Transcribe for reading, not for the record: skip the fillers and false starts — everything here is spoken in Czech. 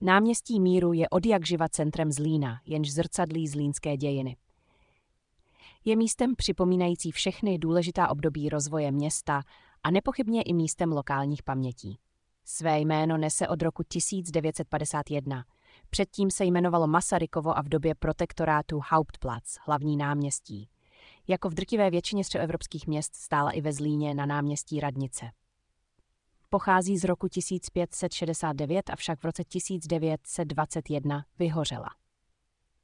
Náměstí Míru je odjakživa centrem Zlína, jenž zrcadlí zlínské dějiny. Je místem připomínající všechny důležitá období rozvoje města a nepochybně i místem lokálních pamětí. Své jméno nese od roku 1951. Předtím se jmenovalo Masarykovo a v době protektorátu Hauptplatz, hlavní náměstí. Jako v drtivé většině středoevropských měst stála i ve Zlíně na náměstí Radnice. Pochází z roku 1569, avšak v roce 1921 vyhořela.